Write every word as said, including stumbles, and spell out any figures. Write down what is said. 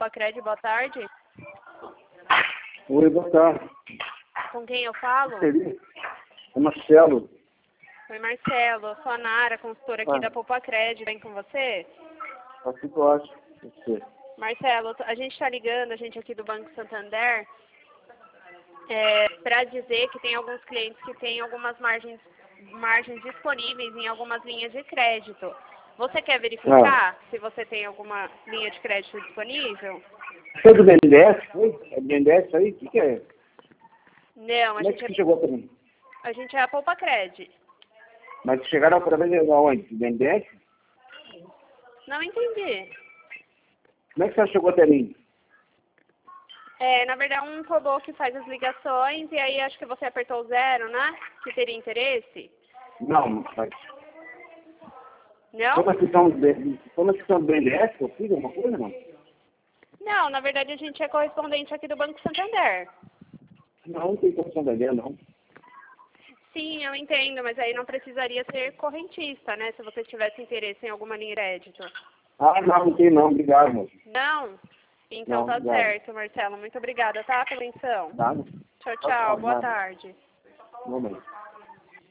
Poupa-Cred, boa tarde. Oi, boa tarde. Com quem eu falo? É Marcelo. Oi, Marcelo. Eu sou a Nara, consultora aqui Ah. da Poupa-Cred. Vem com você? Assim que eu acho. Você. Marcelo, a gente está ligando, a gente aqui do Banco Santander, é, para dizer que tem alguns clientes que têm algumas margens, margens disponíveis em algumas linhas de crédito. Você quer verificar Ah. se você tem alguma linha de crédito disponível? Você é do B N D E S? Foi? É do B N D E S aí? O que, que é? Não, a Como é gente que é, chegou para mim? a gente é a Poupa-Cred. Mas chegaram através de onde? Do B N D E S? Não entendi. Como é que você chegou até mim? É, na verdade, um robô que faz as ligações e aí acho que você apertou o zero, né? Que teria interesse? Não, mas... Não? Como é que são do B N D E S? Eu fiz alguma coisa, não? Não, na verdade a gente é correspondente aqui do Banco Santander. Não, não tem condição da ideia, não. Sim, eu entendo, mas aí não precisaria ser correntista, né? Se você tivesse interesse em alguma linha de crédito. Ah, não, não tem não. Obrigado, moço. Não? Então Não, tá obrigado. certo, Marcelo. Muito obrigada, tá, pela atenção. Tá? Tchau, Tchau, tchau. tchau. Boa Nada. tarde. Um momento.